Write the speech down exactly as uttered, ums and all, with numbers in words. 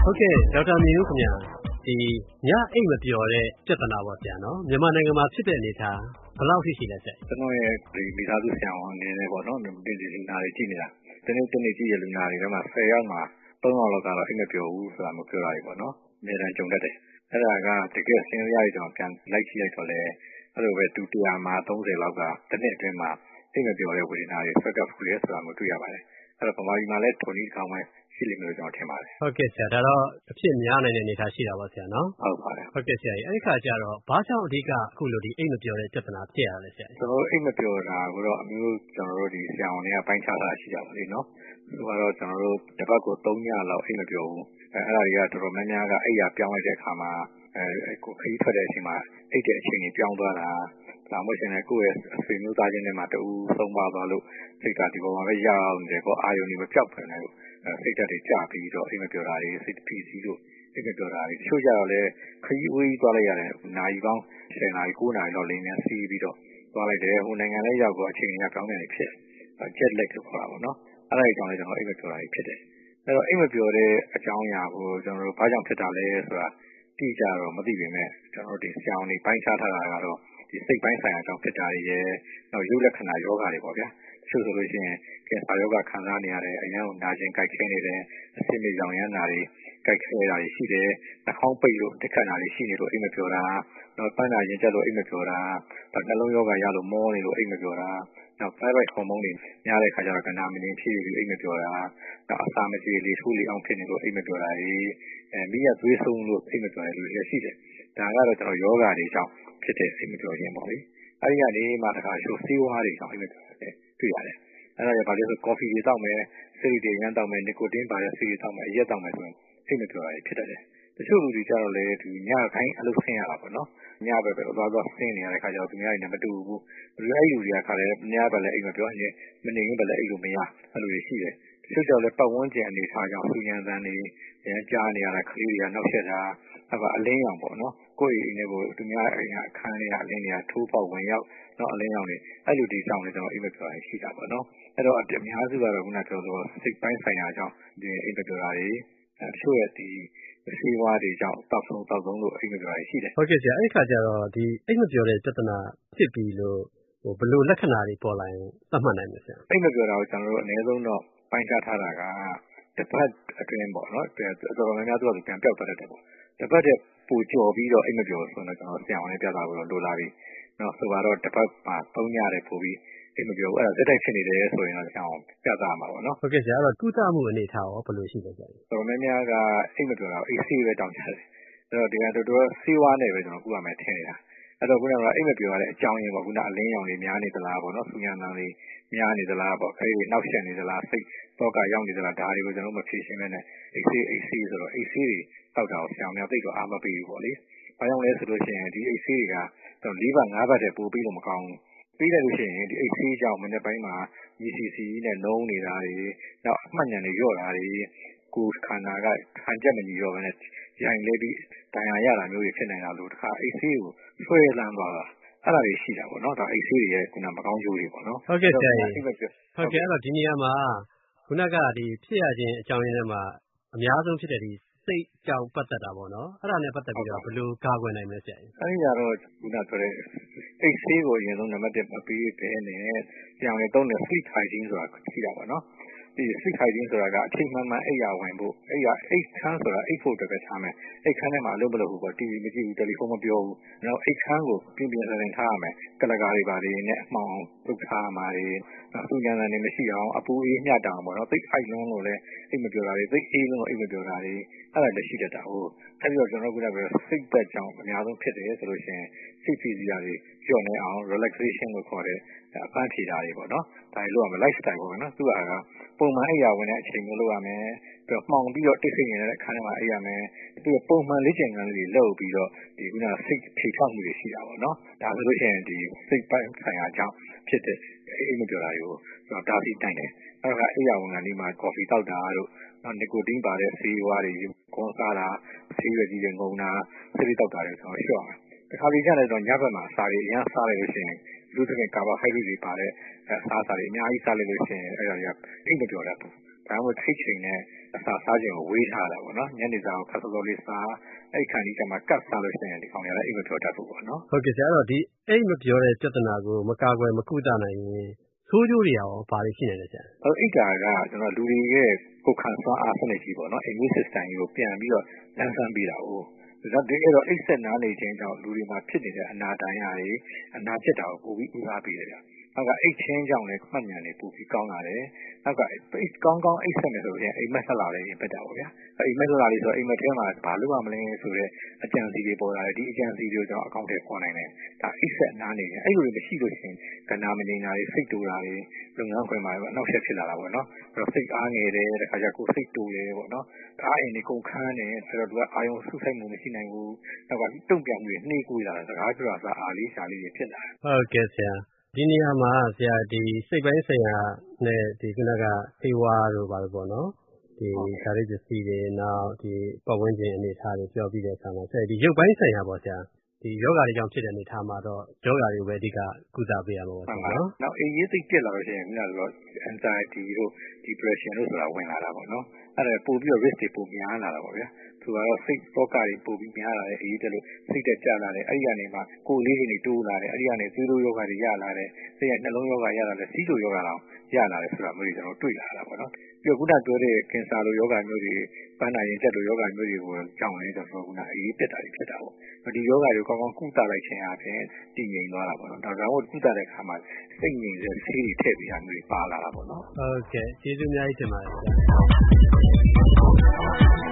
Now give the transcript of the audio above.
ဟုတ်ကဲ့ဒေါက်တာမြင့်ဦးခင်ဗျာဒီညအိတ်မပျော်တဲ့ပြဿနာပေါ့ဆရာနော်မြန်မာနိုင်ငံမှာဖြစ်တဲ့အနေထားဘယ်လောက်ထိရှိလဲဆရာကျွန်တော်ရဲ့ဒီမိသားစုဆရာဝန်အနေနဲ့ပေါ့နော်ဒီဒီလူနာတွေကြည့်နေတာဒီနေ့ဒီနေ့ကြည့်ရလူနာတွေထဲမှာဆယ်ယောက်မှာသုံးယောက်လောက်ကတော့အိတ်မပျော်ဘူးဆိုတာမျိုးပြောတာတွေပေါ့နော်အများအားကြုံတတ်တယ်အဲ့ဒါကတကယ်ဆင်းရဲရတော့ပြန်လိုက်ကြည့်လိုက်တော့လေအဲ့လိုပဲဒုတိယမှာသုံးဆယ်လောက်ကတစ်နှစ်အတွင်းမှာအိတ်မပျော်တဲ့ဝေဒနာတွေဆက်တက်ဖူးရဲဆိုတာမျိုးတွေ့ရပါတယ်အဲ့တော့ဗမာပြည်မှာလည်းထုံနည်းကောင်းပဲရှိလိမ့်မယ်လို့ကျွန်တော်ထင်ပါတယ်ဟုတ်ကဲ့ဆရာဒါတော့အဖြစ်များနိုင်တဲ့အနေအထားရှိတာပါဆရာနော်ဟုတ်ပါတယ်ဟုတ်ကဲ့ဆရာကြီးအဲ့ဒီခါကျတော့ဘာကြောင့်အဓိကအခုလိုဒီအိတ်မပျော်တဲ့ပြဿနာဖြစ်ရလဲဆရာကြီးကျွန်တော်အိတ်မပျော်တာကိုတော့အမျိုးကျွန်တော်တို့ဒီဆရာဝန်တွေကပိုင်းခြားတာရှိကြပါလိမ့်နော်ဆိုတော့ကျွန်တော်တို့တစ်ပတ်ကိုသုံးညလောက်အိတ်မပျော်ဘူးအဲအဲ့ဒါတွေကတော်တော်များများကအိတ်ရပြောင်းလိုက်တဲ့အခါမှာအဲကိုခရီးထွက်တဲ့အချိန်မှာအိတ်တဲ့အချိန်ကြီးပြောင်းသွားတာဒါမှမဟုတ်ရင်လည်းကိုယ့်ရဲ့ဆွေမျိုးသားချင်းတွေမှာတူသုံးပါသွားလို့စိတ်ကဒီပေါ်မှာပဲရအောင်နေတယ်ကိုအာယုန်တွေမပြောက်ပြန်လို့စိတ်ဓာတ်တွေကျပြီးတော့အိမ်မပြောတာတွေစိတ်ဖိစီးလို့အိမ်မပြောတာတွေတချို့ကြတော့လည်းခရီးဝေးသွားလိုက်ရတယ်နာရီပေါင်းဆယ်နာရီကိုးနာရီလောက်လိမ့်နေစီးပြီးတော့သွားလိုက်တယ်ဟိုနိုင်ငံလေးရောက်တော့အချိန်ကြီးပြောင်းနေတယ်ဖြစ်ဂျက်လက်လို့ခေါ်တာပေါ့နော်အဲ့ဒါကြောင့်လည်းကျွန်တော်အိမ်မပြောတာတွေဖြစ်တယ်အဲ့တော့အိမ်မပြောတဲ့အကြောင်းအရာကိုကျွန်တော်တို့ဘာကြောင့်ဖြစ်တာလဲဆိုတာတိကျတော့မသိပေမဲ့ကျွန်တော်တို့ဒီဆရာဝန်တွေပိုင်းခြားထားတာကတော့ဒီစိတ်ပိုင်းဆိုင်ရာကြောင့်ဖြစ်တာတွေရဲ့နောက်ရုပ်လက္ခဏာယောဂါတွေပေါ့ဗျာတချို့ဆိုလို့ရှိရင်ကင်ဆာယောဂခံစားနေရတယ်အရင်ကနာကျင်ကြိုက်ခဲနေတယ်အဆင်ပြေကြောင်ရမ်းတာတွေကြိုက်ခဲတာတွေရှိတယ်နှာခေါင်းပိတ်လို့တက်ခတ်တာတွေရှိနေလို့အိမ်မပြောတာနောက်ပန်းနာရင်ကျက်လို့အိမ်မပြောတာနှလုံးယောဂရလို့မောနေလို့အိမ်မပြောတာနောက် thyroid hormone တွေများတဲ့ခါကျတော့ကနာမင်းဖြစ်ပြီးအိမ်မပြောတာနောက်အစာမကြေလေထိုးလေအောင်ဖြစ်နေလို့အိမ်မပြောတာတွေအဲမိရသွေးဆုံးလို့အိမ်မပြောတယ်လို့လည်းရှိတယ်ဒါကတော့ကျွန်တော်ယောဂတွေကြောင့်ဖြစ်တဲ့အိမ်မပြောခြင်းပေါ့လေအဲဒီကနေမှတခါရှိုးဆေးဝါးတွေကြောင့်အိမ်မပြောတယ်တွေ့ရတယ်အဲ့ဒါကဘာလဲဆိုကော်ဖီတွေတောက်မယ်ဆေးတွေရမ်းတောက်မယ်နီကိုတင်းပါတဲ့ဆေးတွေတောက်မယ်အရက်တောက်မယ်ဆိုရင်အိမ်မပြောတာဖြစ်တတ်တယ်တချို့လူတွေကြတော့လေဒီညခိုင်းအလုပ်ဆင်းရတာပေါ့နော်ညဘက်ပဲသွားသွားဆင်းနေရတဲ့ခါကျတော့သူများတွေနဲ့မတူဘူးဘယ်လိုအဲ့လူတွေကခါလဲညဘက်လည်းအိမ်မပြောရင်မနေရင်ဘယ်လည်းအိမ်လို့မရအဲ့လိုတွေရှိတယ်တချို့ကြောင့်လည်းပတ်ဝန်းကျင်အနေထားကြောင့်သူညံတန်းနေရမ်းကြားနေရတာကလေးတွေကနောက်ဆက်တာအဲ့ဒါအလင်းရောင်ပေါ့နော်ကိုယ့်အိမ်ထဲကိုသူများအိမ်ကအခန်းလေးကအလင်းတွေကထိုးပေါက်ဝင်ရောက်တော့အလင်းရောင်တွေအဲ့လိုဒီဆောင်နေကျွန်တော်အိမ်မပြောတာရှိတာပေါ့နော်အဲ့တော့အများစုကတော့ခုနပြောဆိုစိတ်ပိုင်းဆိုင်ရာကြောင့်ဒီအိမ်မပြောတာတွေတချို့ရဲ့ဒီဆေးဝါးတွေကြောင့်တောက်ဆုံးတောက်ဆုံးလို့အိမ်မပြောတာရှိတယ်ဟုတ်ကဲ့ဆရာအဲ့ဒီခါကျတော့ဒီအိမ်မပြောတဲ့ပြဿနာဖြစ်ပြီးလို့ဟိုဘယ်လိုလက္ခဏာတွေပေါ်လာရင်သတ်မှတ်နိုင်မလဲဆရာအိမ်မပြောတာကိုကျွန်တော်တို့အနည်းဆုံးတော့ပိုင်းခြားထားတာကတစ်ပတ်အတွင်းပေါ့နော်တော်တော်များများသူကပြန်ပြောက်သွားတယ်ပေါ့တစ်ပတ်တည်းပူကြော်ပြီးတော့အိမ်မပြောဆိုတော့ကျွန်တော်ဆရာဝန်နဲ့ပြတာကိုလိုလာပြီနော်ဆိုတော့တစ်ပတ်မှာသုံးညတယ်ပို့ပြီးအိမ်မပြောဘူးအဲ့ဒါတက်တိုက်ဖြစ်နေတယ်ဆိုရင်တော့ဆရာဝန်ပြတာမှာပေါ့နော်ဟုတ်ကဲ့ဆရာအဲ့တော့ကုသမှုအနေထားရောဘယ်လိုရှိလဲဆရာတော်တော်များများကအိမ်မပြောတာအိတ်ဆေးပဲတောင်းကြတယ်အဲ့တော့ဒီကတော်တော်ဆေးဝါးနဲ့ပဲကျွန်တော်ကုရမယ်ထင်နေတာအဲ့တော့ခုနကအိမ်မပြောရတဲ့အကြောင်းရင်းပေါ့ခုနအလင်းရောင်တွေများနေသလားပေါ့နော်ဆူညံတန်းတွေများနေသလားပေါ့အဲ့ဒီနောက်ဆက်နေသလားစိတ်တော့ကရောက်နေသလားဒါတွေကိုကျွန်တော်မဖြေရှင်းမဲနဲ့အိတ်ဆေးအိတ်ဆေးဆိုတော့အိတ်ဆေးတွေတောက်တာကိုဆရာများသိတော့အားမပေးဘူးပေါ့လေဘာကြောင့်လဲဆိုလို့ရှိရင်ဒီအိတ်ဆေးတွေကတော့၄ဘတ်၅ဘတ်တည်းပို့ပြီးလို့မကောင်းဘူးပြီးလိုက်လို့ရှိရင်ဒီအိတ်ဆေးကြောင့်မနေ့ပိုင်းမှာ E C C နဲ့နှုံးနေတာတွေနောက်အမှတ်ဉာဏ်တွေလျော့တာတွေကိုယ်ခန္ဓာကခံချက်မညီတော့ဘဲနဲ့ရိုင်လဲပြီးဒဏ်ရာရတာမျိုးတွေဖြစ်နေတာလို့တခါအိတ်ဆေးကိုဆွဲလန်းသွားတာအဲ့ဒါတွေရှိတာပေါ့နော်ဒါအိတ်ဆေးတွေရဲ့ခုနမကောင်းကျိုးတွေပေါ့နော်ဟုတ်ကဲ့ဆရာကြီးဟုတ်ကဲ့အဲ့တော့ဒီနေရာမှာခုနကဒီဖြစ်ရခြင်းအကြောင်းရင်းတွေမှာအများဆုံးဖြစ်တဲ့ဒီစိတ်ကြောင့်ပတ်သက်တာပေါ့နော်အဲ့ဒါနဲ့ပတ်သက်ပြီးတော့ဘယ်လိုကာကွယ်နိုင်မလဲဆရာကြီးအဲ့ဒီကတော့ခုနဆိုတဲ့အိတ်ဆေးကိုအရင်ဆုံးနံပါတ်တစ်မပေးဘဲနဲ့ကြောင်ရတုံးတဲ့ sleep hygiene ဆိုတာရှိတာပေါ့နော်ဒီ sleep hygiene ဆိုတာကအချိန်မှန်မှန်အိပ်ရဝင်ဖို့အိပ်ရအိတ်ခမ်းဆိုတာအိတ်ဖို့အတွက်ပဲထားမယ်အိတ်ခမ်းထဲမှာအလုပ်မလုပ်ဘူးပေါ့ တီဗီ မကြည့်ဘူးတယ်လီဖုန်းမပြောဘူးနောက်အိတ်ခမ်းကိုပြင်းပြင်းထန်ထန်ထားရမယ်ကလကားတွေပါတွေနဲ့အမှောင်လုပ်ထားမှာတွေသူ့ဉာဏ်နဲ့မရှိအောင်အပူအေးမျှတောင်ပေါ့နော်သိအိုက်လုံးလို့လည်းအိတ်မပြောတာတွေသိအေးလုံးလို့အိတ်မပြောတာတွေအဲ့ဒါလည်းရှိတတ်တာဟုတ်အဲ့ပြီးတော့ကျွန်တော်ကလည်းစိတ်သက်ကြောင့်အများဆုံးဖြစ်တယ်ဆိုလို့ရှိရင်စိတ်ဖိစီးတာတွေလျော့နေအောင် relaxation လို့ခေါ်တဲ့အပန်းဖြေတာတွေပေါ့နော်ဒါတွေလုပ်ရမယ် lifestyle ပေါ့နော်သူကပုံမှန်အိပ်ရဝင်တဲ့အချိန်မျိုးလုပ်ရမယ်ပြီးတော့မှောင်ပြီးတော့တိတ်ဆိတ်နေတဲ့အခါထဲမှာအိပ်ရမယ်ပြီးတော့ပုံမှန်လေ့ကျင့်ခန်းလေးတွေလုပ်ပြီးတော့ဒီခုနစိတ်ဖြေထောက်မှုတွေရှိတာပေါ့နော်ဒါဆိုလို့ရှိရင်ဒီစိတ်ပိုင်းဆိုင်ရာကြောင့်ဖြစ်တဲ့အိမ်မပြောတာတွေကိုကျွန်တော်တားဆီးနိုင်တယ်အဲ့ဒါကအိပ်ရဝင်ကနေမှကော်ဖီတောက်တာတို့နောက်နီကိုတင်းပါတဲ့ဆေးဝါးတွေခွန်စားတာဆေးရွက်ကြီးတွေငုံတာဆေးတွေတောက်တာတွေကျွန်တော်လျှော့အောင်တခါပြီးကြတယ်တော့ညဘက်မှာစားတွေအရင်စားလိုက်လို့ရှိရင်လူတွေကကာဗိုဟိုက်ဒရိတ်တွေပါတဲ့အစားအစာတွေအများကြီးစားလိုက်လို့ရှိရင်အဲ့ဒါတွေကအိမ်မပြောတတ်ဘူးဒါမှမဟုတ်ထိတ်ချိန်နဲ့အစာစားခြင်းကိုဝေးထားတာပေါ့နော်ညနေစာကိုခါစောစောလေးစားအဲ့ခါဒီကျမှကတ်စားလို့ရှိရင်ဒီကောင်တွေကလည်းအိမ်မပြောတတ်ဘူးပေါ့နော်ဟုတ်ကဲ့ဆရာအဲ့တော့ဒီအိမ်မပြောတဲ့ပြဿနာကိုမကာကွယ်မကုသနိုင်ရင်ဆိုးကျိုးတွေရောဘာတွေရှိနေလဲဆရာအဲ့အိတ်တာကကျွန်တော်လူတွေရဲ့ကိုယ်ခံစွမ်းအားစနစ်ကြီးပေါ့နော် immune system ကြီးကိုပြန်ပြီးတော့လမ်းဆန်းပေးတာ哦ဒါတကယ်တော့အိတ်ဆက်နားနေခြင်းကြောင့်လူတွေမှာဖြစ်နေတဲ့အနာတန်ရတွေအနာဖြစ်တာကိုပိုပြီးဦးစားပေးတယ်ဗျနောက်ကအိတ်ချင်းကြောင့်လည်းမှတ်ဉာဏ်တွေပိုပြီးကောင်းလာတယ်နောက်ကအိတ်ကောင်းကောင်းအိတ်ဆက်နေဆိုရင်အိမ်မက်ဆက်လာတယ်ရင်ဖြစ်တာပေါ့ဗျာအိမ်မက်ဆက်လာပြီဆိုအိမ်မက်ထဲမှာဘာလို့ရမလဲဆိုတော့အကြံစီတွေပေါ်လာတယ်ဒီအကြံစီတွေကိုကျွန်တော်အကောင့်ထဲပေါ်နိုင်တယ်ဒါအိတ်ဆက်နားနေတယ်အဲ့လိုတွေမရှိလို့ရှိရင်ကဏ္ဍမငြိမ်တာတွေစိတ်တူတာတွေလုပ်ငန်းခွင်မှာအနောက်ဆက်ဖြစ်လာတာပေါ့နော်အဲ့တော့စိတ်အားငယ်တယ်တခါကျကိုယ်စိတ်တူတယ်ပေါ့နော်အားအင်းတွေကုန်ခန်းတယ်ဆိုတော့သူကအာယုံဆုဆိုင်မှုမရှိနိုင်ဘူးနောက်ကတုံ့ပြန်မှုတွေနှေးကွေးလာတယ်စကားပြောတာအားလေးရှားလေးတွေဖြစ်လာတယ်ဟုတ်ကဲ့ဆရာဒီနေရာမှာဆရာဒီစိတ်ပိုင်းဆိုင်ရာနဲ့ဒီခုနကသေဝါတို့ပါလို့ပေါ့နော်ဒီဓာတ်ပစ္စည်းတွေနောက်ဒီပတ်ဝန်းကျင်အနေအထားတွေပြောပြီးတဲ့အခါမှာဆရာဒီရုပ်ပိုင်းဆိုင်ရာပေါ့ဆရာဒီယောဂါတွေကြောင့်ဖြစ်တဲ့အနေအထားမှာတော့ယောဂါတွေပဲအဓိကကုသပေးရမှာပေါ့နော်။နောက်အေးရေးစိတ်ပြက်လာလို့ရှိရင်ခုနကဆို anxiety တို့ depression တို့ဆိုတာဝင်လာတာပေါ့နော်။အဲ့ဒါပို့ပြီးတော့ risk တွေပိုများလာတာပေါ့ဗျာ။သူကတော့စိတ်သောကတွေပိုပြီးများလာတယ်အေးတက်လို့စိတ်တက်ကြလာတယ်အဲ့ဒီကနေမှကိုယ်လေးတွေတိုးလာတယ်အဲ့ဒီကနေသွေးတိုးယောဂါတွေရလာတယ်စိတ်ရဲ့နှလုံးယောဂါရလာတယ်စီးကျိုယောဂါတော့ရလာတယ်ဆိုတာမျိုးတွေကျွန်တော်တွေ့လာတာပေါ့နော်။ပြီးတော့ခုနပြောတဲ့ကင်ဆာလိုယောဂါမျိုးတွေပန်းနာရင်တက်လိုယောဂါမျိုးတွေကိုကြောင်းလဲဆိုတော့ခုနအေးပြက်တာတွေဖြစ်တာပေါ့။ဒီယောဂါတွေကောင်းကောင်းကုသလိုက်ခြင်းအပြင်တည်ငြိမ်သွားတာပေါ့နော်ဒါကြောင့်ကုသတဲ့အခါမှာစိတ်ငြိမ်တဲ့ဆေးတွေထည့်ပေးရမျိုးတွေပါလာတာပေါ့နော်ဟုတ်ကဲ့ကျေးဇူးအများကြီးတင်ပါတယ်